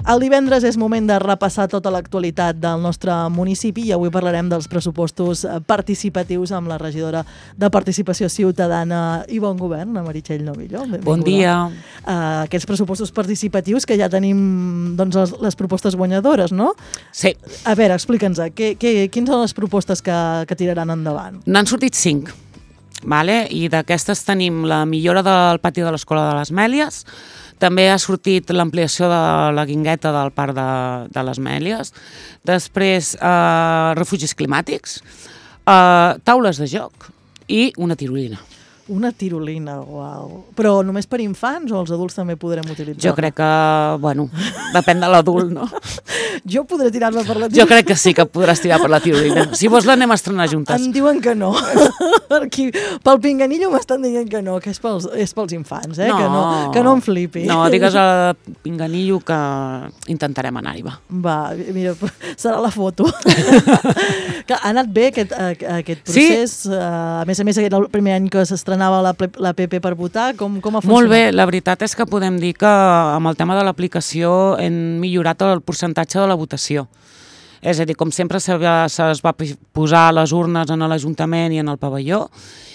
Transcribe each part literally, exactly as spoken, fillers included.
El divendres és moment de repassar tota l'actualitat del nostre municipi i avui parlarem dels pressupostos participatius amb la regidora de Participació Ciutadana i Bon Govern, la Meritxell Novillo. Bon dia. Uh, aquests pressupostos participatius que ja tenim doncs, les, les propostes guanyadores, no? Sí. A veure, explica'ns, què, què, quines són les propostes que, que tiraran endavant? N'han sortit cinc, vale? I d'aquestes tenim la millora del pati de l'Escola de les Mèlies, també ha sortit l'ampliació de la guingueta del Parc de, de les Mèlies, després eh, refugis climàtics, eh, taules de joc i una tirolina. Una tirolina, uau. Però només per infants o els adults també podrem utilitzar? Jo crec que, bueno, depèn de l'adult, no? Jo podré tirar-me per la tirolina. Jo crec que sí que podràs tirar per la tirolina. Si vols l'anem a estrenar juntes. Em diuen que no. Aquí, pel pinganillo m'estan dient que no, que és pels, és pels infants, eh? No. Que, no, que no em flipi. No, digues al pinganillo que intentarem anar-hi, va. Va, mira, serà la foto. Que ha anat bé aquest, aquest procés. Sí. A més a més, era el primer any que s'estrenava anava la, la P P per votar, com, com ha funcionat? Molt bé, la veritat és que podem dir que amb el tema de l'aplicació hem millorat el percentatge de la votació. És a dir, com sempre se va posar les urnes en l'Ajuntament i en el pavelló,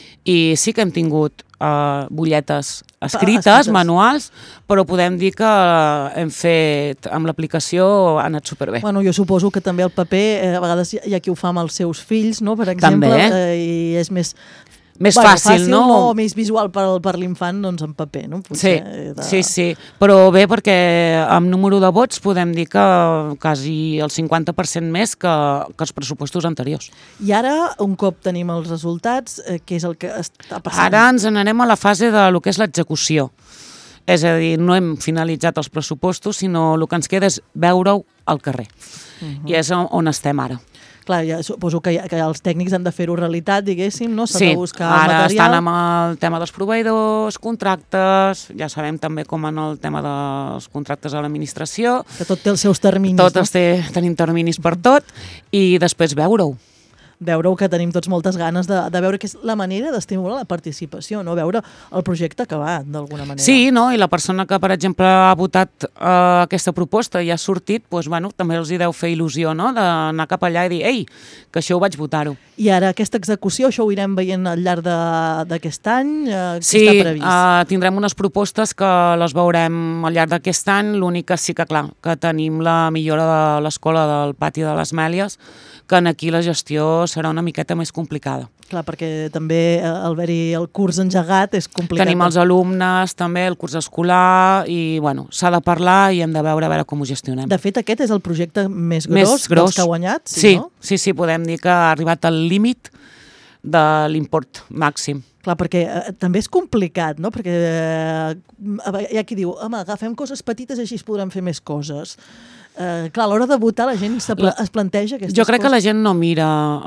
i sí que hem tingut uh, butlletes escrites, escrites, manuals, però podem dir que hem fet, amb l'aplicació ha anat superbé. Bueno, jo suposo que també el paper, eh, a vegades hi ha qui ho fa amb els seus fills, no? Per exemple, també, eh, i és més... Més bueno, fàcil, fàcil, no? no? O més visual per, per l'infant, doncs en paper, no? Potser sí, de... sí, sí. Però bé, perquè amb número de vots podem dir que quasi el cinquanta per cent més que, que els pressupostos anteriors. I ara, un cop tenim els resultats, eh, què és el que està passant? Ara ens n'anem a la fase de lo que és l'execució. És a dir, no hem finalitzat els pressupostos, sinó el que ens queda és veure-ho al carrer. Uh-huh. I és on, on estem ara. Clar, ja suposo que, que els tècnics han de fer-ho realitat, diguéssim, no? S'ha sí, de buscar ara material. Estan amb el tema dels proveïdors, contractes, ja sabem també com en el tema dels contractes a l'administració. Que tot té els seus terminis, tot no? Tots té, tenim terminis per tot, i després veure-ho. Veure-ho, que tenim tots moltes ganes de, de veure que és la manera d'estimular la participació, no? Veure el projecte acabat, d'alguna manera. Sí, no? I la persona que, per exemple, ha votat eh, aquesta proposta i ha sortit, doncs, bueno, també els hi deu fer il·lusió, no?, d'anar cap allà i dir, ei, que això ho vaig votar-ho. I ara aquesta execució, això ho irem veient al llarg d'aquest any? Eh, sí, està previst? eh, tindrem unes propostes que les veurem al llarg d'aquest any, l'únic que sí que, clar, que tenim la millora de l'escola del pati de les Mèlies, que aquí la gestió serà una miqueta més complicada. Clar, perquè també al haver-hi el curs engegat és complicat. Tenim els alumnes, també el curs escolar, i bueno, s'ha de parlar i hem de veure a veure com ho gestionem. De fet, aquest és el projecte més gros, més gros. dels que ha guanyat? Sí, sí, no? sí, sí, podem dir que ha arribat al límit de l'import màxim. Clar, perquè eh, també és complicat, no? Perquè eh, hi ha qui diu, home, agafem coses petites i així es podran fer més coses. Eh, clar, a l'hora de votar la gent se pla es planteja aquestes coses. Jo crec coses. Que la gent no mira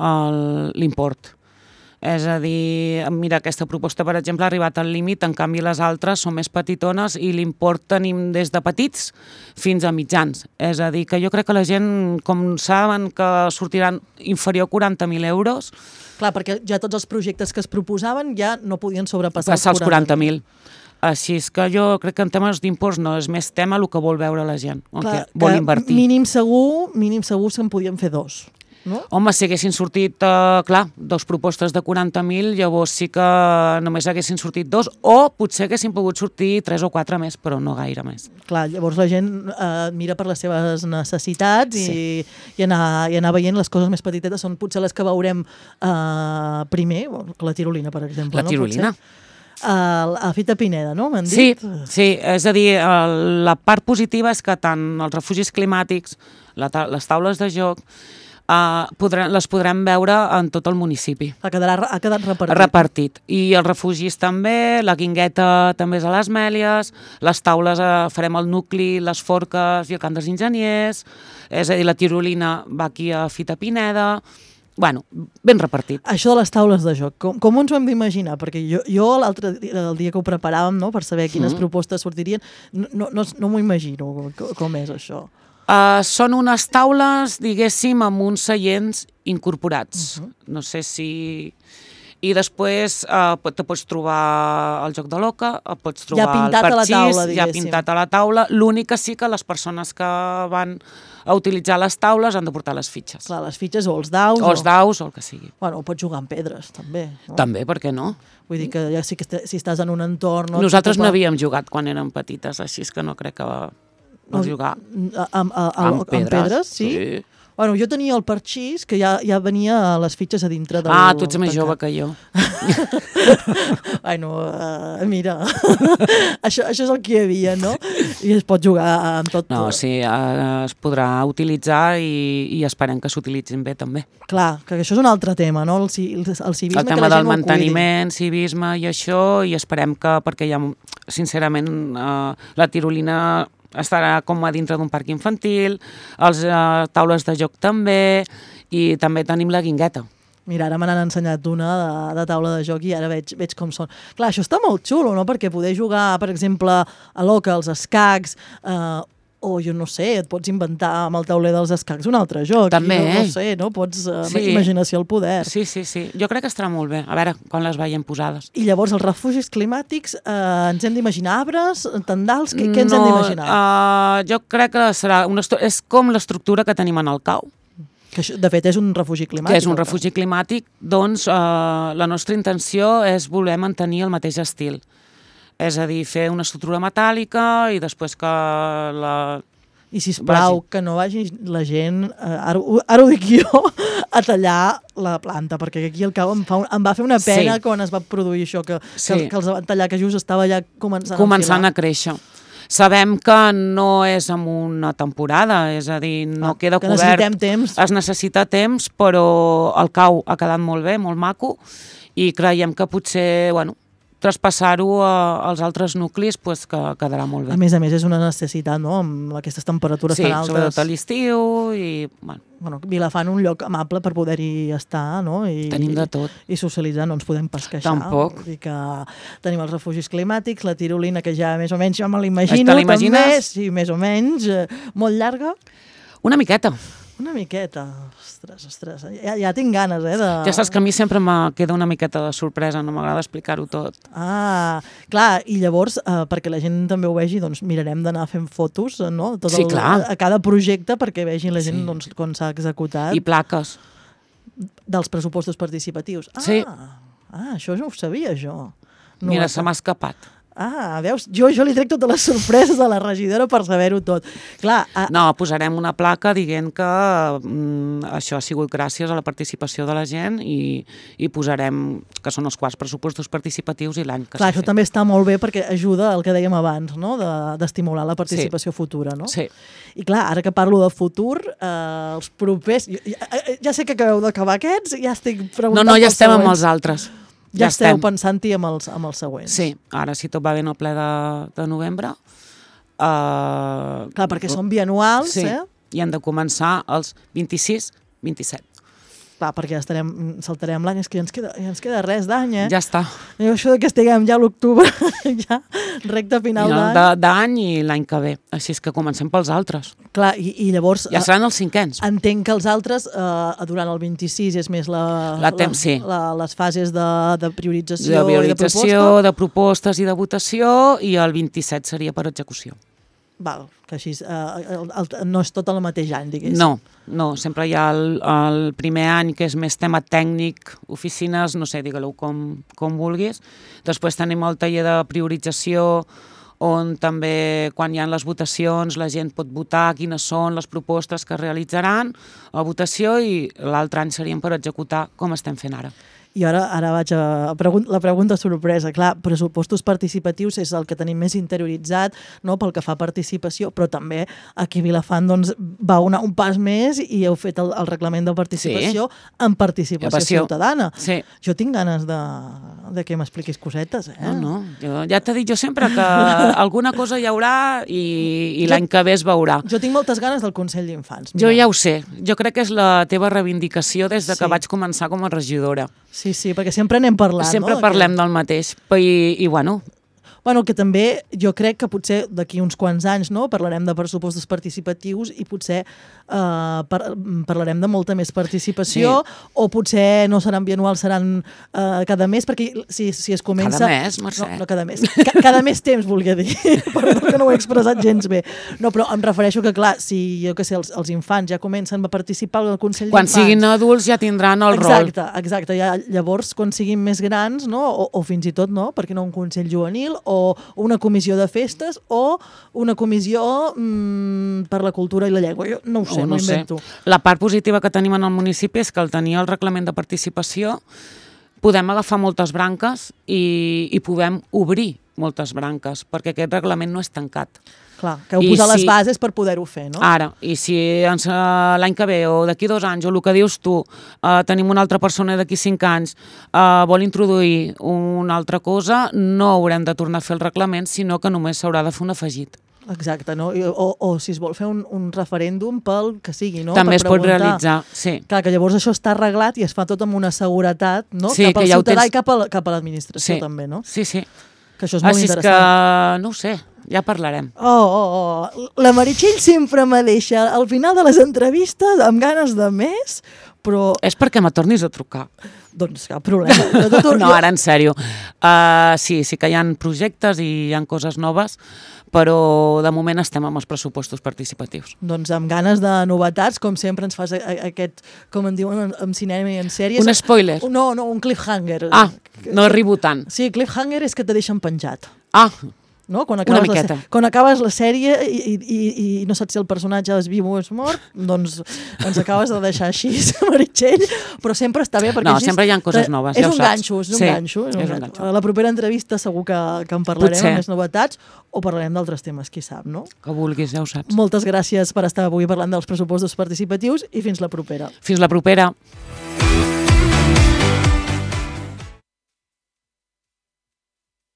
l'import. És a dir, mira, aquesta proposta, per exemple, ha arribat al límit, en canvi les altres són més petitones i l'import tenim des de petits fins a mitjans. És a dir, que jo crec que la gent, com saben que sortiran inferior a quaranta mil euros... Clar, perquè ja tots els projectes que es proposaven ja no podien sobrepassar els quaranta mil. Així és que jo crec que en temes d'imports no, és més tema el que vol veure la gent, el clar, que vol invertir. Mínim segur, mínim segur se'n podien fer dos. No? Home, si haguessin sortit, eh, clar, dos propostes de quaranta mil, llavors sí que només haguessin sortit dos, o potser haguessin pogut sortir tres o quatre més, però no gaire més. Clar, llavors la gent eh, mira per les seves necessitats i, sí. i, anar, i anar veient les coses més petitetes són potser les que veurem eh, primer, la tirolina, per exemple. La tirolina. No? A, a Fita Pineda, no? M'han dit? Sí, sí, és a dir, la part positiva és que tant els refugis climàtics, la ta les taules de joc, Uh, podrem, les podrem veure en tot el municipi. Ha quedat, ha quedat repartit. Repartit. I els refugis també, la guingueta també és a les Mèlies, les taules uh, farem el nucli, les forques i el camp dels enginyers, és a dir, la tirolina va aquí a Fita Pineda... Bueno, ben repartit. Això de les taules de joc, com, com ens ho hem d'imaginar? Perquè jo, jo l'altre dia, el dia que ho preparàvem, no, per saber quines mm. propostes sortirien, no, no, no, no m'ho imagino com és això. Uh, són unes taules, diguéssim, amb uns seients incorporats. Uh -huh. No sé si... I després eh, te pots trobar el joc de l'oca, pots trobar ja el parxís, taula, ja pintat a la taula. L'únic que sí que les persones que van a utilitzar les taules han de portar les fitxes. Clar, les fitxes o els daus. O els daus o el que sigui. Bueno, o pots jugar amb pedres, també. No? També, per què no? Vull dir que ja sí que si estàs en un entorn... No, Nosaltres no havíem jugat quan érem petites, així és que no crec que va no, jugar. Amb, a, a, amb, pedres, amb pedres, sí? Sí. Bueno, jo tenia el parxís, que ja, ja venia les fitxes a dintre del... Ah, tu ets més jove que jo. Bueno, uh, mira, això, això és el que hi havia, no? I es pot jugar amb tot. No, sí, uh, es podrà utilitzar i, i esperem que s'utilitzin bé també. Clar, que això és un altre tema, no? El, el, el civisme, el tema del manteniment, civisme i això, i esperem que, perquè hi ha, sincerament, uh, la tirolina estarà com a dintre d'un parc infantil, els uh, taules de joc també, i també tenim la guingueta. Mira, ara me n'han ensenyat una de, de taula de joc i ara veig, veig com són. Clar, això està molt xulo, no? Perquè poder jugar, per exemple, a l'oca, als escacs, eh, o jo no sé, et pots inventar amb el tauler dels escacs un altre joc. També, no, eh? No sé, no? Pots uh, sí. imaginació al poder. Sí, sí, sí. Jo crec que estarà molt bé. A veure, quan les veiem posades. I llavors, els refugis climàtics, eh, ens hem d'imaginar arbres, tendals? Què, què ens no, hem d'imaginar? Uh, jo crec que serà una és com l'estructura que tenim en el cau. Que això, de fet, és un refugi climàtic. Que és un refugi climàtic, doncs uh, la nostra intenció és voler mantenir el mateix estil. És a dir, fer una estructura metàl·lica i després que la... I, sisplau, vagi. que no vagi la gent, eh, ara, ara ho dic jo, a tallar la planta, perquè aquí al cau em, fa un, em va fer una pena sí. quan es va produir això, que, sí. que, que els van tallar, que just estava ja començant, començant a a créixer. Sabem que no és en una temporada, és a dir, no ah, queda que cobert. Necessitem temps. Es necessita temps, però el cau ha quedat molt bé, molt maco, i creiem que potser, bueno, traspassar-ho als altres nuclis pues, que quedarà molt bé. A més a més, és una necessitat, no?, amb aquestes temperatures sí, tan altes. Sí, sobretot a l'estiu i... Bueno. Bueno, Vilafant, un lloc amable per poder-hi estar, no? I, tenim de tot. I, i socialitzar, no ens podem pesqueixar. Tampoc. Vull dir que tenim els refugis climàtics, la tirolina, que ja més o menys jo me l'imagino. Te l'imagines? Sí, més o menys. Eh, molt llarga? Una miqueta. Una miqueta, ostres, ostres, ja, ja tinc ganes, eh? De... Ja saps que a mi sempre me queda una miqueta de sorpresa, no m'agrada explicar-ho tot. Ah, clar, i llavors, eh, perquè la gent també ho vegi, doncs mirarem d'anar fent fotos, no? Tot sí, el, clar. A, a cada projecte, perquè vegin la gent sí. doncs, com s'ha executat. I plaques. Dels pressupostos participatius. Ah, sí. ah, això no ho sabia, jo. No Mira, se m'ha escapat. Ah, veus? Jo, jo li trec totes les sorpreses a la regidora per saber-ho tot. Clar, a... No, posarem una placa dient que mm, això ha sigut gràcies a la participació de la gent i, i posarem que són els quarts pressupostos participatius i l'any que Clar, s'ha fet. això també està molt bé perquè ajuda al que dèiem abans, no?, d'estimular la participació sí. futura, no? Sí. I clar, ara que parlo de futur, eh, els propers... Ja, ja sé que acabeu d'acabar aquests, ja estic preguntant... No, no, ja estem següents. Amb els altres. Ja, ja esteu estem. pensant-hi amb els, amb els següents. Sí, ara si tot va bé en el ple de, de novembre. Uh, Clar, perquè són bianuals, sí, eh? I han de començar els vint-i-sis vint-i-set. Clar, perquè estarem, saltarem l'any, és que ja ens queda, ja ens queda res d'any, eh? Ja està. I això que estiguem ja a l'octubre, ja recte final d'any. D'any i l'any que ve, així és que comencem pels altres. Clar, i, i llavors... Ja seran els cinquens. Entenc que els altres, eh, durant el vint-i-sis és més la, la, temps, la, sí. la, les fases de, de priorització, de priorització i de proposta. De propostes i de votació, i el vint-i-set seria per execució. Val, que així eh, el, el, no és tot el mateix any, diguéssim. No, no, sempre hi ha el, el primer any que és més tema tècnic, oficines, no sé, digue-lo com, com vulguis. Després tenim el taller de priorització, on també quan hi ha les votacions la gent pot votar quines són les propostes que realitzaran a votació i l'altre any serien per executar com estem fent ara. I ara, ara vaig a pregun la pregunta sorpresa. Clar, pressupostos participatius és el que tenim més interioritzat, no?, pel que fa a participació, però també aquí a Vilafant doncs, va una, un pas més i heu fet el, el reglament de participació sí. en participació Passió. ciutadana. Sí. Jo tinc ganes de, de que m'expliquis cosetes. Eh? No, no, jo, ja t'he dit jo sempre que alguna cosa hi haurà i, i l'any que ve es veurà. Jo tinc moltes ganes del Consell d'Infants. Jo ja ho sé, jo crec que és la teva reivindicació des de sí. que vaig començar com a regidora. Sí, sí, perquè sempre anem parlant, sempre no? parlem que... del mateix. I, i bueno, Bueno, que també jo crec que potser d'aquí uns quants anys, no?, parlarem de pressupostos participatius i potser eh, par parlarem de molta més participació, sí. O potser no seran bianuals, seran eh, cada mes, perquè si, si es comença... Cada mes, Mercè. No, no cada mes. Ca cada mes temps, volia dir. Perdó, que no ho he expressat gens bé. No, però em refereixo que, clar, si, jo què sé, els, els infants ja comencen a participar al Consell d'Infants... Quan siguin adults ja tindran el exacte, rol. Exacte, exacte. Ja, llavors, quan siguin més grans, no?, o, o fins i tot, no?, perquè no un Consell juvenil, o una comissió de festes, o una comissió mmm, per la cultura i la llengua. Jo no ho sé, oh, no, no invento. Sé. La part positiva que tenim en el municipi és que al tenir el reglament de participació podem agafar moltes branques i, i podem obrir moltes branques, perquè aquest reglament no és tancat. Clar, que heu posat si, les bases per poder-ho fer, no? Ara, i si l'any que ve o d'aquí dos anys, o el que dius tu, eh, tenim una altra persona d'aquí cinc anys, eh, vol introduir una altra cosa, no haurem de tornar a fer el reglament, sinó que només s'haurà de fer un afegit. Exacte, no? I, o, o si es vol fer un, un referèndum pel que sigui, no? També per es pot realitzar, sí. Clar, que llavors això està arreglat i es fa tot amb una seguretat, no? Sí, cap al ja ciutadà tens... i cap a, cap a l'administració, sí. també, no? Sí, sí. Que això és molt Així interessant. Així és que, no ho sé, ja parlarem. Oh, oh, oh. La Meritxell sempre me deixa al final de les entrevistes amb ganes de més, però... És perquè me tornis a trucar. Doncs cap problema. No, ara en sèrio. Uh, sí, sí que hi ha projectes i hi ha coses noves, però de moment estem amb els pressupostos participatius. Doncs amb ganes de novetats, com sempre ens fas aquest, com en diuen en cinema i en sèries... Un spoiler? No, no, un cliffhanger. Ah, no arribo tant. Sí, cliffhanger és que te deixen penjat. Ah, no? Quan una miqueta. La, quan acabes la sèrie i, i, i no saps si el personatge és viu o és mort, doncs ens acabes de deixar així, Meritxell, però sempre està bé perquè no, així... sempre hi ha coses noves, és ja ho un saps. Ganxo, és un sí, ganxo, és un és ganxo. un ganxo. A la propera entrevista segur que, que en parlarem Potser. amb més novetats o parlarem d'altres temes, qui sap, no? Que vulguis, ja ho saps. Moltes gràcies per estar avui parlant dels pressupostos participatius i fins la propera. Fins la propera.